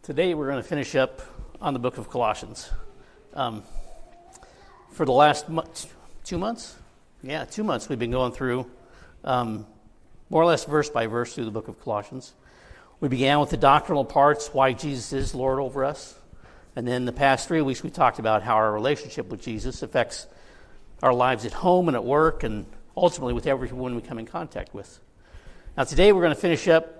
Today we're going to finish up on the book of Colossians. For the last 2 months? Yeah, 2 months we've been going through more or less verse by verse through the book of Colossians. We began with the doctrinal parts, why Jesus is Lord over us. And then the past 3 weeks we talked about how our relationship with Jesus affects our lives at home and at work and ultimately with everyone we come in contact with. Now today we're going to finish up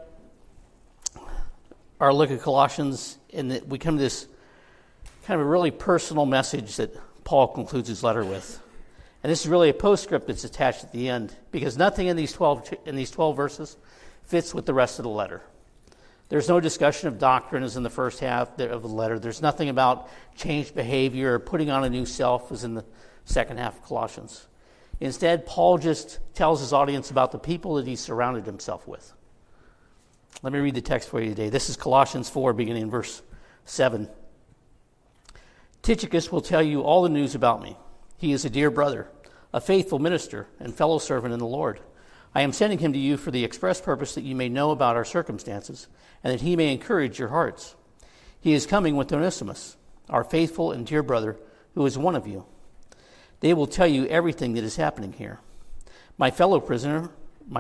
our look at Colossians, and we come to this kind of a really personal message that Paul concludes his letter with. And this is really a postscript that's attached at the end, because nothing in these 12 verses fits with the rest of the letter. There's no discussion of doctrine as in the first half of the letter. There's nothing about changed behavior or putting on a new self as in the second half of Colossians. Instead, Paul just tells his audience about the people that he surrounded himself with. Let me read the text for you today. This is Colossians 4, beginning in verse 7. Tychicus will tell you all the news about me. He is a dear brother, a faithful minister, and fellow servant in the Lord. I am sending him to you for the express purpose that you may know about our circumstances, and that he may encourage your hearts. He is coming with Onesimus, our faithful and dear brother, who is one of you. They will tell you everything that is happening here. My fellow prisoner,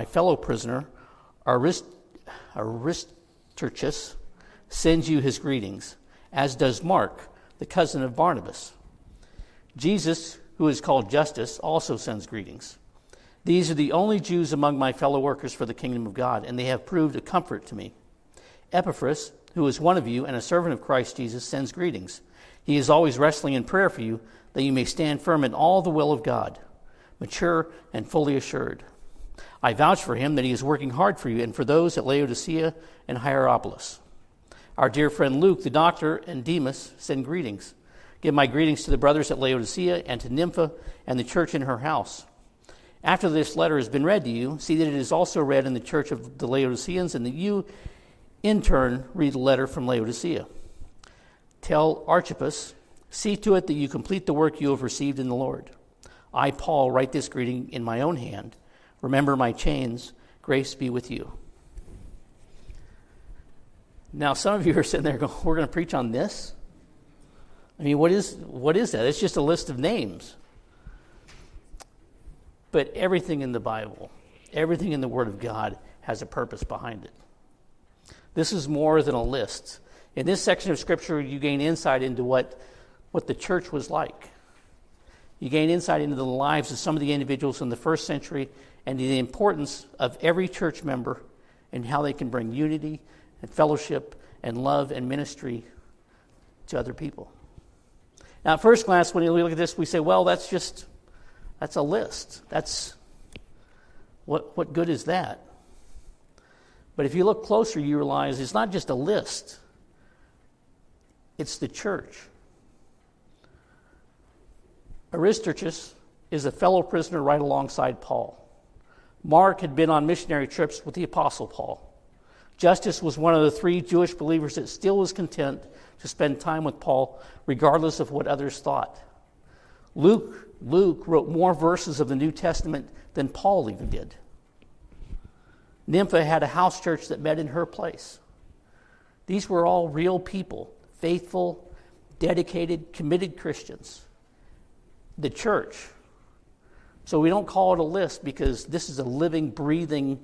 Aristarchus, sends you his greetings, as does Mark, the cousin of Barnabas. Jesus, who is called Justus, also sends greetings. These are the only Jews among my fellow workers for the kingdom of God, and they have proved a comfort to me. Epaphras, who is one of you and a servant of Christ Jesus, sends greetings. He is always wrestling in prayer for you, that you may stand firm in all the will of God, mature and fully assured. I vouch for him that he is working hard for you and for those at Laodicea and Hierapolis. Our dear friend Luke, the doctor, and Demas send greetings. Give my greetings to the brothers at Laodicea and to Nympha and the church in her house. After this letter has been read to you, see that it is also read in the church of the Laodiceans, and that you, in turn, read the letter from Laodicea. Tell Archippus, see to it that you complete the work you have received in the Lord. I, Paul, write this greeting in my own hand. Remember my chains. Grace be with you. Now, some of you are sitting there going, we're going to preach on this? I mean, what is that? It's just a list of names. But everything in the Bible, everything in the Word of God has a purpose behind it. This is more than a list. In this section of Scripture, you gain insight into what the church was like. You gain insight into the lives of some of the individuals in the first century and the importance of every church member and how they can bring unity and fellowship and love and ministry to other people. Now, at first glance, when you look at this, we say, well, that's a list. That's what good is that? But if you look closer, you realize it's not just a list. It's the church. Aristarchus is a fellow prisoner right alongside Paul. Mark had been on missionary trips with the Apostle Paul. Justus was one of the 3 Jewish believers that still was content to spend time with Paul, regardless of what others thought. Luke wrote more verses of the New Testament than Paul even did. Nympha had a house church that met in her place. These were all real people, faithful, dedicated, committed Christians. The church. So we don't call it a list because this is a living, breathing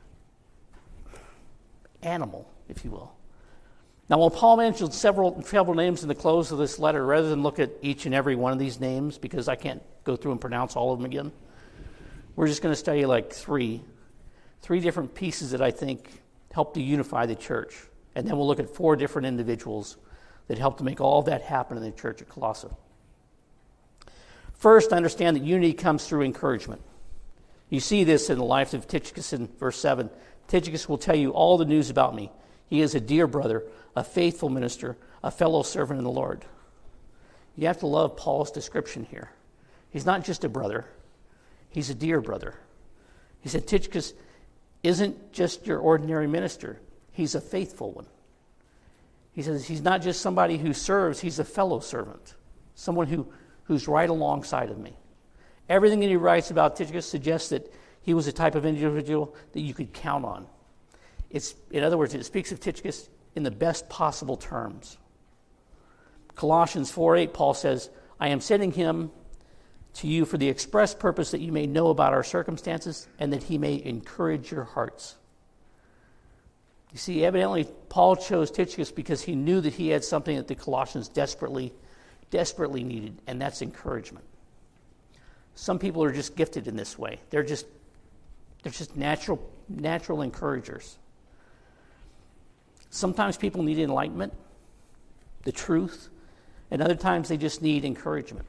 animal, if you will. Now, while Paul mentioned several names in the close of this letter, rather than look at each and every one of these names, because I can't go through and pronounce all of them again, we're just going to study like three different pieces that I think help to unify the church. And then we'll look at 4 different individuals that helped to make all that happen in the church at Colossae. First, understand that unity comes through encouragement. You see this in the life of Tychicus in verse 7. Tychicus will tell you all the news about me. He is a dear brother, a faithful minister, a fellow servant in the Lord. You have to love Paul's description here. He's not just a brother. He's a dear brother. He said Tychicus isn't just your ordinary minister. He's a faithful one. He says he's not just somebody who serves. He's a fellow servant, someone who's right alongside of me. Everything that he writes about Tychicus suggests that he was a type of individual that you could count on. In other words, it speaks of Tychicus in the best possible terms. Colossians 4:8, Paul says, I am sending him to you for the express purpose that you may know about our circumstances and that he may encourage your hearts. You see, evidently, Paul chose Tychicus because he knew that he had something that the Colossians desperately needed, and that's encouragement. Some people are just gifted in this way. They're just natural encouragers. Sometimes people need enlightenment, the truth, and other times they just need encouragement.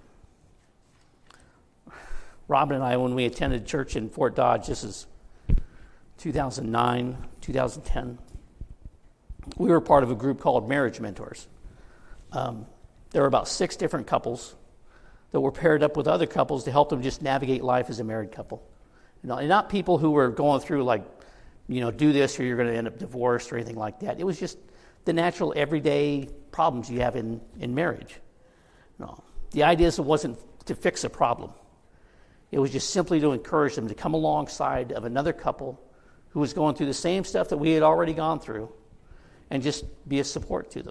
Robin and I, when we attended church in Fort Dodge, this is 2009, 2010, we were part of a group called Marriage Mentors. There were about 6 different couples that were paired up with other couples to help them just navigate life as a married couple. And not people who were going through do this or you're going to end up divorced or anything like that. It was just the natural everyday problems you have in marriage. No, the idea wasn't to fix a problem. It was just simply to encourage them to come alongside of another couple who was going through the same stuff that we had already gone through and just be a support to them.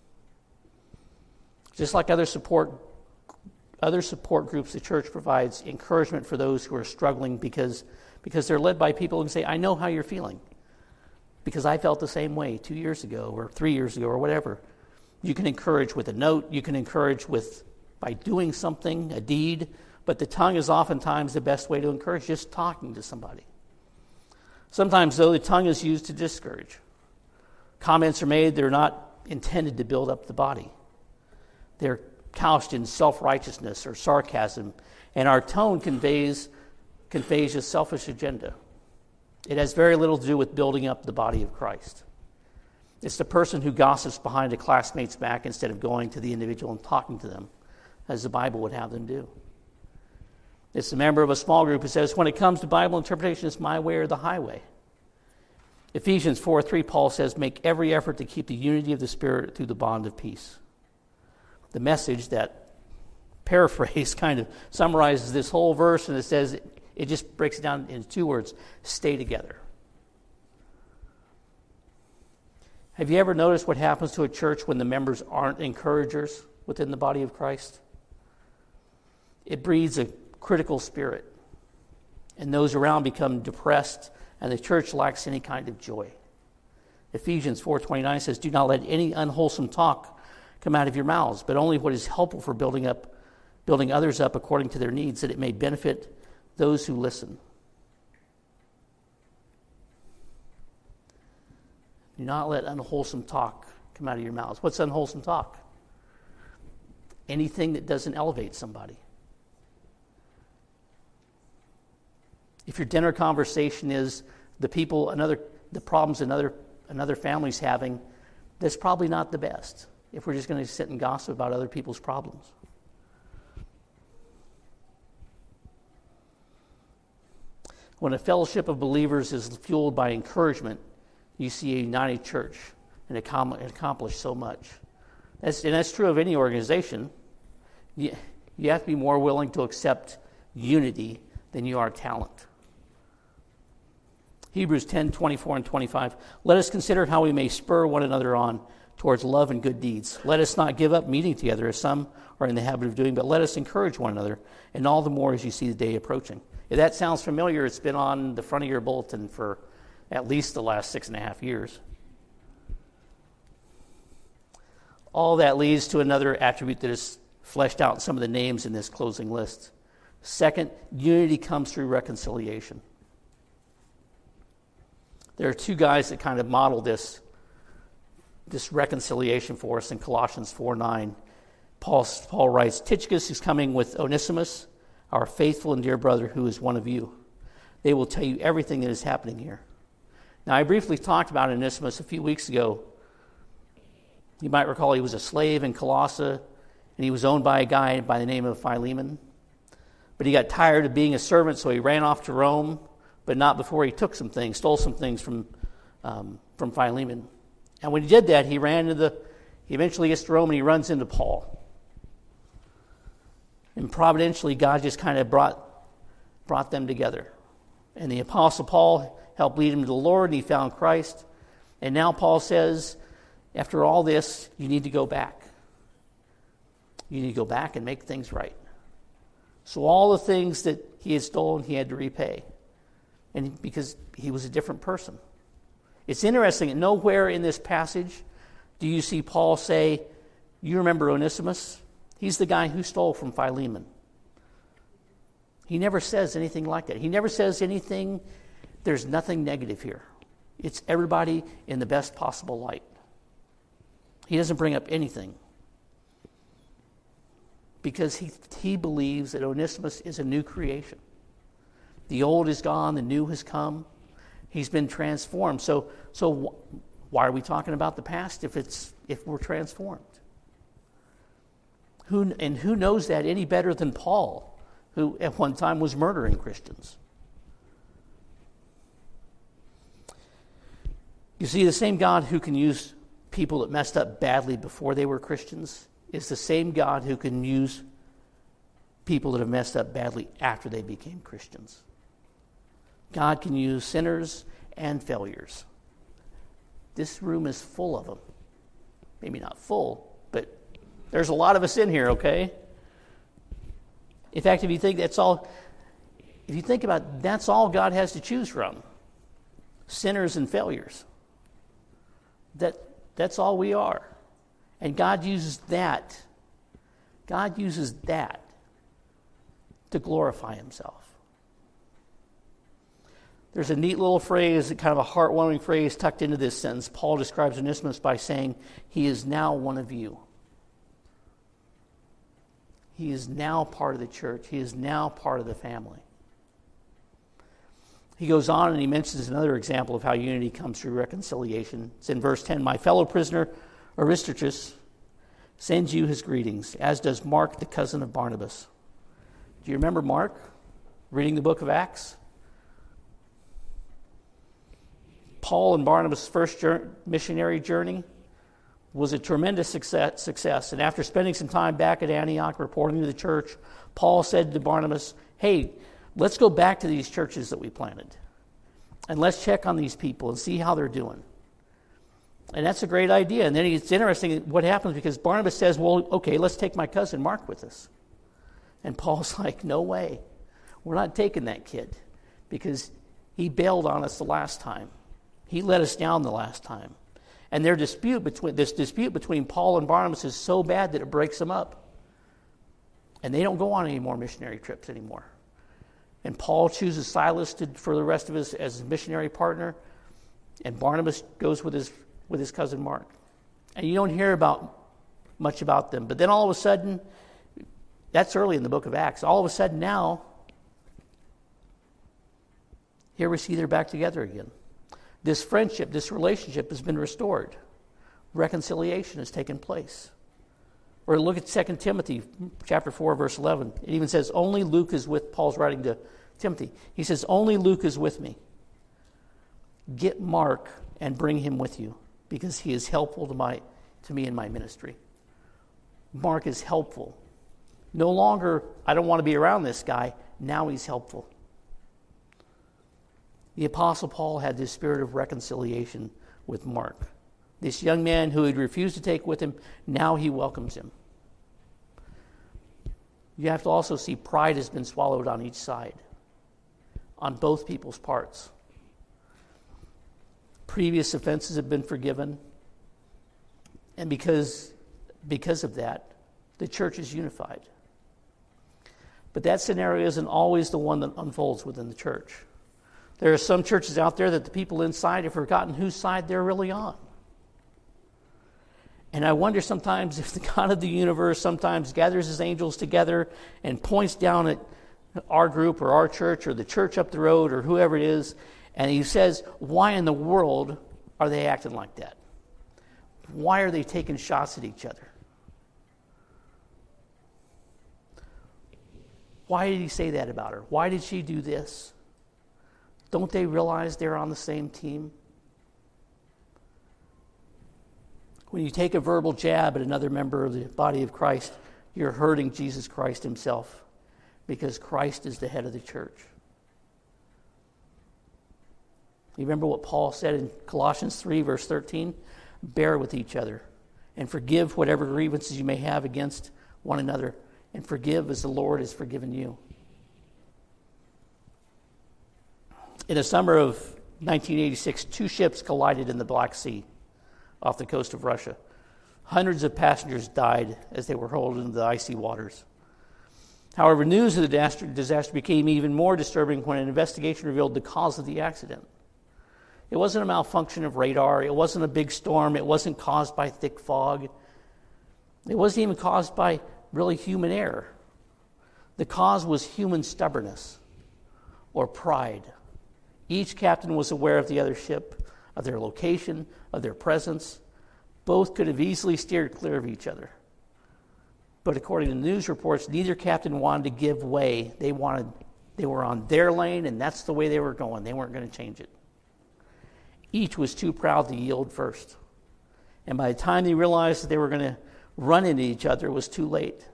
Just like other support groups, the church provides encouragement for those who are struggling because they're led by people who say, I know how you're feeling because I felt the same way 2 years ago or 3 years ago or whatever. You can encourage with a note. You can encourage by doing something, a deed. But the tongue is oftentimes the best way to encourage, just talking to somebody. Sometimes, though, the tongue is used to discourage. Comments are made, they're not intended to build up the body. They're couched in self-righteousness or sarcasm, and our tone conveys a selfish agenda. It has very little to do with building up the body of Christ. It's the person who gossips behind a classmate's back instead of going to the individual and talking to them, as the Bible would have them do. It's the member of a small group who says, when it comes to Bible interpretation, it's my way or the highway. Ephesians 4:3, Paul says, make every effort to keep the unity of the Spirit through the bond of peace. The Message, that paraphrase, kind of summarizes this whole verse, and it says, it just breaks it down into 2 words, stay together. Have you ever noticed what happens to a church when the members aren't encouragers within the body of Christ? It breeds a critical spirit, and those around become depressed, and the church lacks any kind of joy. Ephesians 4:29 says, do not let any unwholesome talk come out of your mouths, but only what is helpful for building others up according to their needs, that it may benefit those who listen. Do not let unwholesome talk come out of your mouths. What's unwholesome talk? Anything that doesn't elevate somebody. If your dinner conversation is the problems another family's having, that's probably not the best if we're just going to sit and gossip about other people's problems. When a fellowship of believers is fueled by encouragement, you see a united church and accomplish so much. That's true of any organization. You have to be more willing to accept unity than you are talent. Hebrews 10:24 and 25. Let us consider how we may spur one another on towards love and good deeds. Let us not give up meeting together as some are in the habit of doing, but let us encourage one another, and all the more as you see the day approaching. If that sounds familiar, it's been on the front of your bulletin for at least the last 6.5 years. All that leads to another attribute that is fleshed out in some of the names in this closing list. Second, unity comes through reconciliation. There are 2 guys that kind of model this reconciliation for us in Colossians 4:9. Paul writes, Tychicus is coming with Onesimus, our faithful and dear brother, who is one of you. They will tell you everything that is happening here. Now, I briefly talked about Onesimus a few weeks ago. You might recall he was a slave in Colossae, and he was owned by a guy by the name of Philemon. But he got tired of being a servant, so he ran off to Rome, but not before he stole some things from Philemon. And when he did that, he eventually gets to Rome and he runs into Paul. And providentially, God just kind of brought them together. And the Apostle Paul helped lead him to the Lord, and he found Christ. And now Paul says, after all this, you need to go back. You need to go back and make things right. So all the things that he had stolen, he had to repay. And because he was a different person. It's interesting that nowhere in this passage do you see Paul say, you remember Onesimus? He's the guy who stole from Philemon. He never says anything like that. He never says anything. There's nothing negative here. It's everybody in the best possible light. He doesn't bring up anything. Because he believes that Onesimus is a new creation. The old is gone, the new has come. He's been transformed. So why are we talking about the past if we're transformed? Who knows that any better than Paul, who at one time was murdering Christians? You see, the same God who can use people that messed up badly before they were Christians is the same God who can use people that have messed up badly after they became Christians. God can use sinners and failures. This room is full of them. Maybe not full, but there's a lot of us in here, okay? In fact, if you think about it, that's all God has to choose from. Sinners and failures. That's all we are. And God uses that. God uses that to glorify himself. There's a neat little phrase, kind of a heartwarming phrase tucked into this sentence. Paul describes Onesimus by saying, he is now one of you. He is now part of the church. He is now part of the family. He goes on and he mentions another example of how unity comes through reconciliation. It's in verse 10. My fellow prisoner Aristarchus sends you his greetings, as does Mark, the cousin of Barnabas. Do you remember Mark reading the book of Acts? Paul and Barnabas' first missionary journey was a tremendous success. And after spending some time back at Antioch reporting to the church, Paul said to Barnabas, hey, let's go back to these churches that we planted. And let's check on these people and see how they're doing. And that's a great idea. And then it's interesting what happens because Barnabas says, well, okay, let's take my cousin Mark with us. And Paul's like, no way. We're not taking that kid because he bailed on us the last time. He let us down the last time. And this dispute between Paul and Barnabas is so bad that it breaks them up. And they don't go on any more missionary trips anymore. And Paul chooses Silas for the rest of as his missionary partner. And Barnabas goes with his cousin Mark. And you don't hear much about them. But then all of a sudden, that's early in the book of Acts. All of a sudden now, here we see they're back together again. This friendship, this relationship has been restored. Reconciliation has taken place. Or look at 2 Timothy chapter 4, verse 11. It even says, only Luke is with, Paul's writing to Timothy. He says, only Luke is with me. Get Mark and bring him with you, because he is helpful to me in my ministry. Mark is helpful. No longer, I don't want to be around this guy. Now he's helpful. The Apostle Paul had this spirit of reconciliation with Mark. This young man who had refused to take with him, now he welcomes him. You have to also see pride has been swallowed on each side, on both people's parts. Previous offenses have been forgiven, and because of that, the church is unified. But that scenario isn't always the one that unfolds within the church. There are some churches out there that the people inside have forgotten whose side they're really on. And I wonder sometimes if the God of the universe sometimes gathers his angels together and points down at our group or our church or the church up the road or whoever it is, and he says, why in the world are they acting like that? Why are they taking shots at each other? Why did he say that about her? Why did she do this? Don't they realize they're on the same team? When you take a verbal jab at another member of the body of Christ, you're hurting Jesus Christ himself, because Christ is the head of the church. You remember what Paul said in Colossians 3, verse 13? bear with each other, and forgive whatever grievances you may have against one another, and forgive as the Lord has forgiven you. In the summer of 1986, 2 ships collided in the Black Sea off the coast of Russia. Hundreds of passengers died as they were hurled into the icy waters. However, news of the disaster became even more disturbing when an investigation revealed the cause of the accident. It wasn't a malfunction of radar. It wasn't a big storm. It wasn't caused by thick fog. It wasn't even caused by really human error. The cause was human stubbornness or pride. Each captain was aware of the other ship, of their location, of their presence. Both could have easily steered clear of each other. But according to news reports, neither captain wanted to give way. They were on their lane, and that's the way they were going. They weren't going to change it. Each was too proud to yield first. And by the time they realized that they were going to run into each other, it was too late.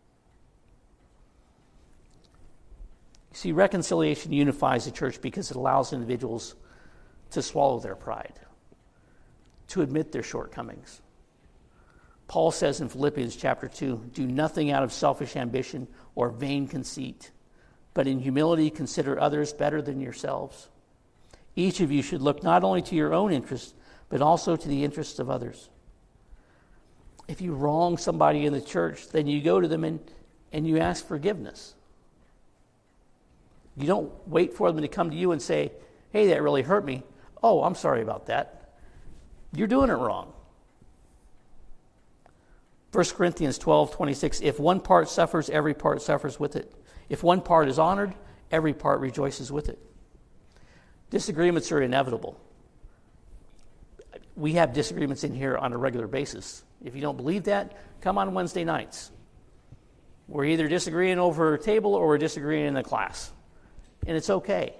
See, reconciliation unifies the church because it allows individuals to swallow their pride, to admit their shortcomings. Paul says in Philippians chapter 2, do nothing out of selfish ambition or vain conceit, but in humility consider others better than yourselves. Each of you should look not only to your own interests, but also to the interests of others. If you wrong somebody in the church, then you go to them and you ask forgiveness. You don't wait for them to come to you and say, hey, that really hurt me. Oh, I'm sorry about that. You're doing it wrong. 1 Corinthians 12:26, if one part suffers, every part suffers with it. If one part is honored, every part rejoices with it. Disagreements are inevitable. We have disagreements in here on a regular basis. If you don't believe that, come on Wednesday nights. We're either disagreeing over a table or we're disagreeing in a class. And it's okay.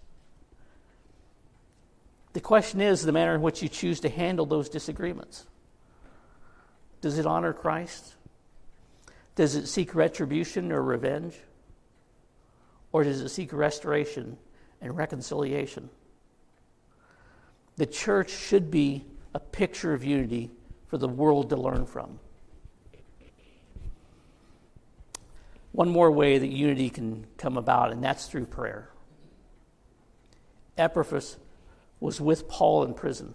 The question is the manner in which you choose to handle those disagreements. Does it honor Christ? Does it seek retribution or revenge? Or does it seek restoration and reconciliation? The church should be a picture of unity for the world to learn from. One more way that unity can come about, and that's through prayer. Epaphras was with Paul in prison.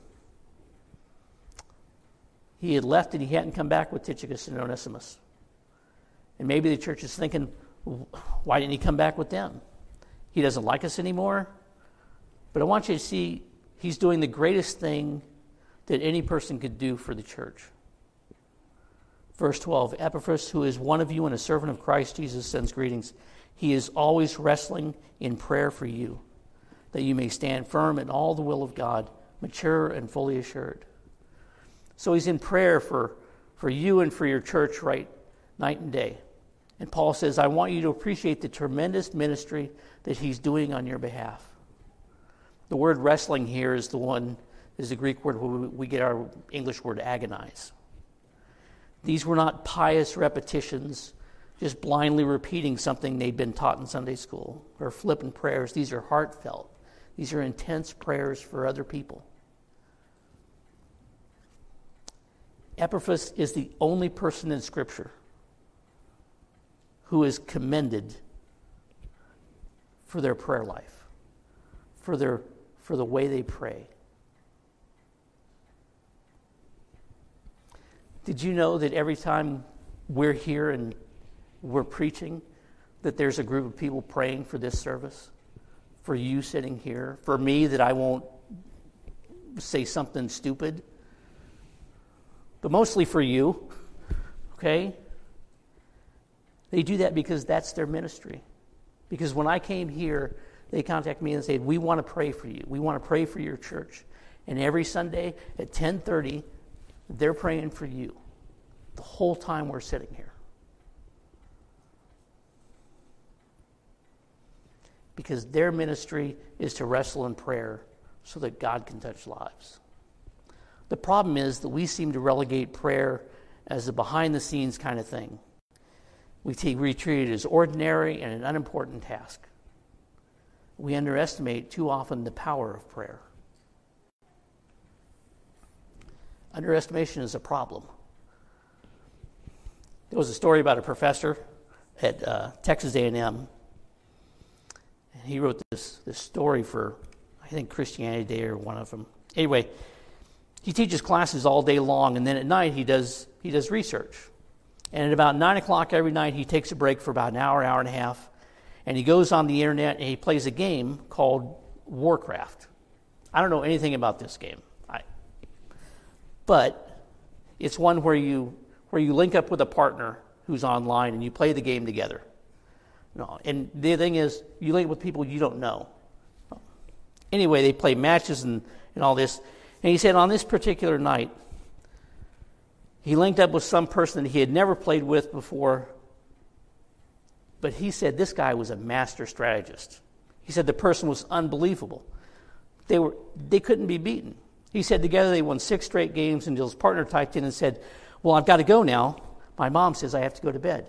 He had left and he hadn't come back with Tychicus and Onesimus. And maybe the church is thinking, why didn't he come back with them? He doesn't like us anymore. But I want you to see he's doing the greatest thing that any person could do for the church. Verse 12, Epaphras, who is one of you and a servant of Christ Jesus, sends greetings. He is always wrestling in prayer for you, that you may stand firm in all the will of God, mature and fully assured. So he's in prayer for you and for your church right night and day. And Paul says, I want you to appreciate the tremendous ministry that he's doing on your behalf. The word wrestling here is the Greek word where we get our English word agonize. These were not pious repetitions, just blindly repeating something they'd been taught in Sunday school, or flippant prayers. These are heartfelt. These are intense prayers for other people. Epaphras is the only person in Scripture who is commended for their prayer life, for the way they pray. Did you know that every time we're here and we're preaching, that there's a group of people praying for this service? For you sitting here? For me, that I won't say something stupid? But mostly for you, okay? They do that because that's their ministry. Because when I came here, they contacted me and said, we want to pray for you. We want to pray for your church. And every Sunday at 10:30, they're praying for you the whole time we're sitting here. Because their ministry is to wrestle in prayer so that God can touch lives. The problem is that we seem to relegate prayer as a behind-the-scenes kind of thing. We treat it as ordinary and an unimportant task. We underestimate too often the power of prayer. Underestimation is a problem. There was a story about a professor at Texas A&M, and he wrote this story for, I think, Christianity Day or one of them. Anyway, he teaches classes all day long, and then at night he does research. And at about 9 o'clock every night, he takes a break for about an hour, hour and a half, and he goes on the internet and he plays a game called Warcraft. I don't know anything about this game, but it's one where you link up with a partner who's online and you play the game together. No, and the thing is, you link with people you don't know. Anyway, they play matches and all this. And he said on this particular night, he linked up with some person that he had never played with before, but he said this guy was a master strategist. He said the person was unbelievable. They couldn't be beaten. He said together they won 6 straight games until his partner typed in and said, "Well, I've got to go now. My mom says I have to go to bed."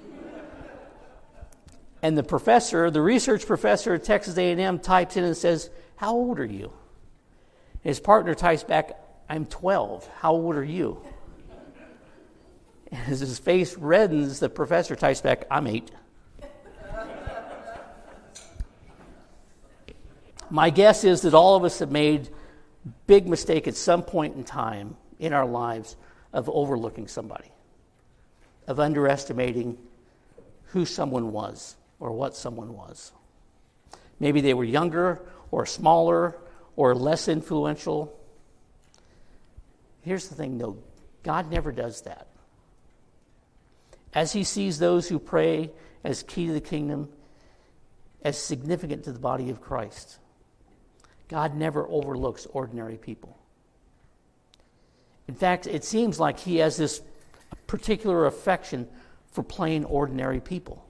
And the research professor at Texas A&M types in and says, "How old are you?" His partner types back, "I'm 12. How old are you?" And as his face reddens, the professor types back, "I'm 8. My guess is that all of us have made a big mistake at some point in time in our lives of overlooking somebody, of underestimating who someone was or what someone was. Maybe they were younger or smaller or less influential. Here's the thing, though. God never does that. As he sees those who pray as key to the kingdom, as significant to the body of Christ, God never overlooks ordinary people. In fact, it seems like he has this particular affection for plain, ordinary people.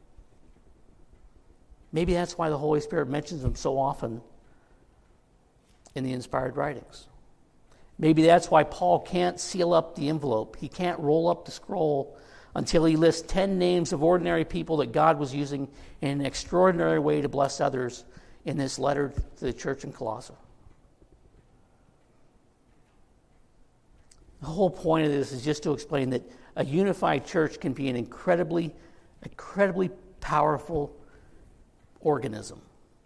Maybe that's why the Holy Spirit mentions them so often in the inspired writings. Maybe that's why Paul can't seal up the envelope. He can't roll up the scroll until he lists 10 names of ordinary people that God was using in an extraordinary way to bless others in this letter to the church in Colossae. The whole point of this is just to explain that a unified church can be an incredibly powerful organism.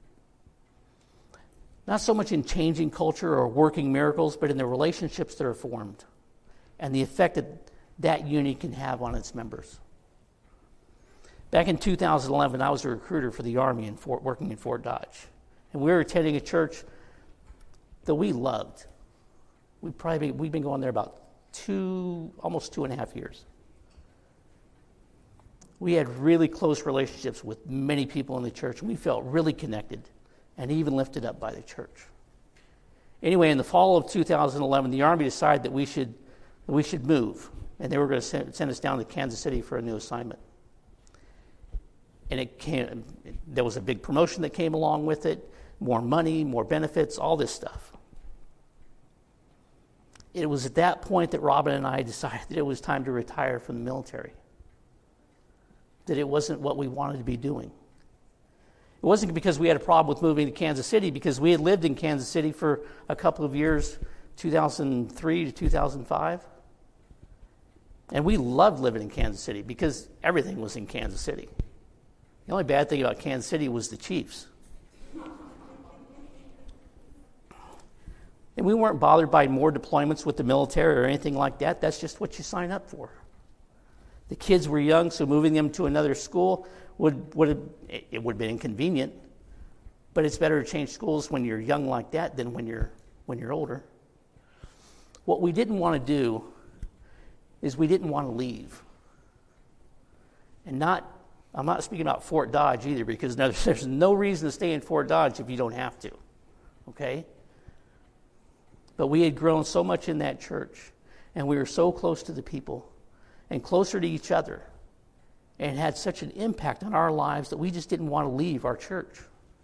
Not so much in changing culture or working miracles, but in the relationships that are formed and the effect that unity can have on its members. Back in 2011, I was a recruiter for the Army working in Fort Dodge. And we were attending a church that we loved. We've been going there about almost 2.5 years. We had really close relationships with many people in the church, and we felt really connected and even lifted up by the church. Anyway, in the fall of 2011, the Army decided that we should move, and they were going to send us down to Kansas City for a new assignment. And there was a big promotion that came along with it, more money, more benefits, all this stuff. It was at that point that Robin and I decided that it was time to retire from the military, that it wasn't what we wanted to be doing. It wasn't because we had a problem with moving to Kansas City, because we had lived in Kansas City for a couple of years, 2003 to 2005. And we loved living in Kansas City because everything was in Kansas City. The only bad thing about Kansas City was the Chiefs. And we weren't bothered by more deployments with the military or anything like that. That's just what you sign up for. The kids were young, so moving them to another school would have been inconvenient. But it's better to change schools when you're young like that than when you're older. What we didn't want to do is we didn't want to leave. And I'm not speaking about Fort Dodge either, because there's no reason to stay in Fort Dodge if you don't have to. Okay? But we had grown so much in that church, and we were so close to the people and closer to each other, and had such an impact on our lives that we just didn't want to leave our church.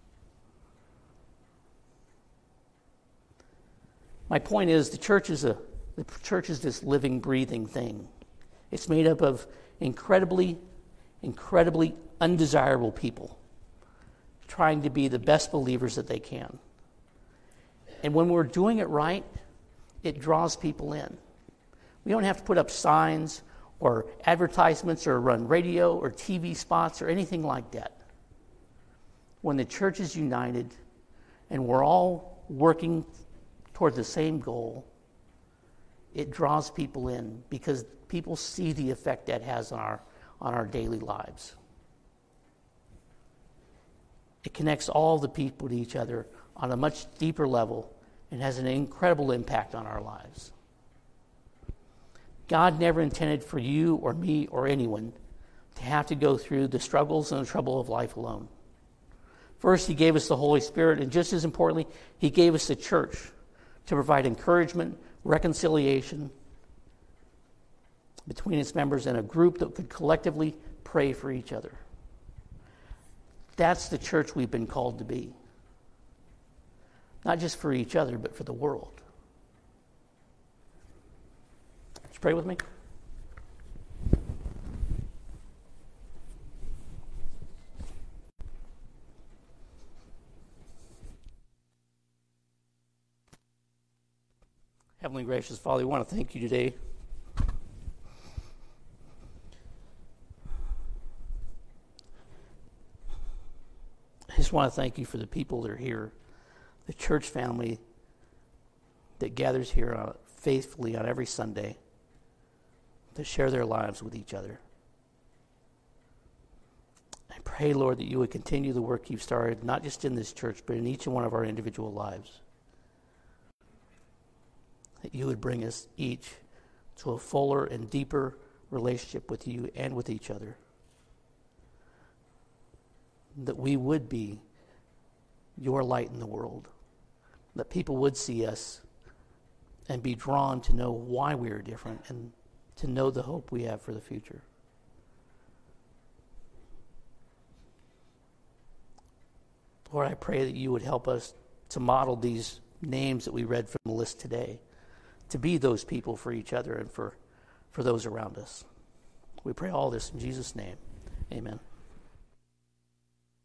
My point is, the church is this living, breathing thing. It's made up of incredibly undesirable people trying to be the best believers that they can. And when we're doing it right, it draws people in. We don't have to put up signs or advertisements or run radio or TV spots or anything like that. When the church is united and we're all working toward the same goal, it draws people in because people see the effect that has on our daily lives. It connects all the people to each other on a much deeper level and has an incredible impact on our lives. God never intended for you or me or anyone to have to go through the struggles and the trouble of life alone. First, he gave us the Holy Spirit, and just as importantly, he gave us the church to provide encouragement, reconciliation between its members, and a group that could collectively pray for each other. That's the church we've been called to be. Not just for each other, but for the world. Would you pray with me? Heavenly gracious Father, we want to thank you today. I just want to thank you for the people that are here, the church family that gathers here faithfully on every Sunday to share their lives with each other. I pray, Lord, that you would continue the work you've started, not just in this church, but in each and one of our individual lives. That you would bring us each to a fuller and deeper relationship with you and with each other. That we would be your light in the world. That people would see us and be drawn to know why we are different and to know the hope we have for the future. Lord, I pray that you would help us to model these names that we read from the list today, to be those people for each other and for those around us. We pray all this in Jesus' name. Amen.